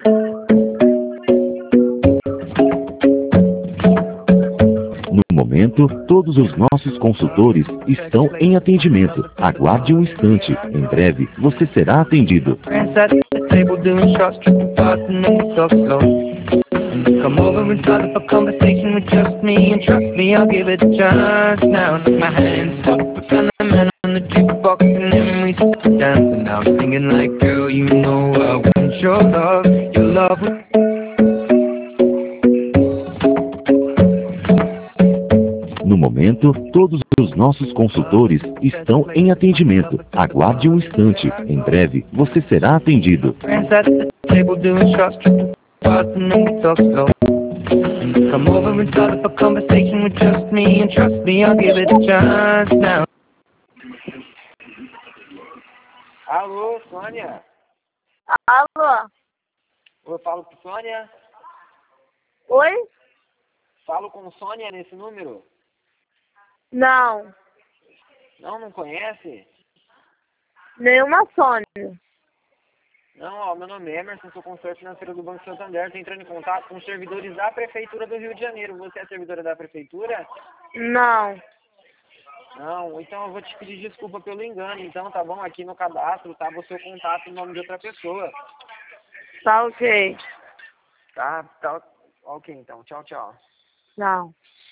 No momento, todos os nossos consultores estão em atendimento. Aguarde um instante. Em breve, você será atendido. Come over and start up a conversation with just me, and trust me, I'll give it a chance. Now take my hands up, and the man on the jukebox, and then we start dancing. Now I'm singing like, girl, you know I want your love, your love. No momento, todos os nossos consultores estão em atendimento. Aguarde um instante. Em breve, você será atendido. Come over and start up a conversation with just me, and trust me, I'll give it a chance now. Alô, Sônia? Alô? Eu falo com Sônia? Oi? Falo com Sônia nesse número? Não. Não conhece? Nenhuma Sônia. Não, ó, meu nome é Emerson, sou consultor financeiro do Banco Santander, estou entrando em contato com os servidores da Prefeitura do Rio de Janeiro. Você é servidora da Prefeitura? Não. Não, então eu vou te pedir desculpa pelo engano, então, tá bom? Aqui no cadastro estava o seu contato em nome de outra pessoa. Tá ok. Tá, ok então. Tchau, tchau. Não.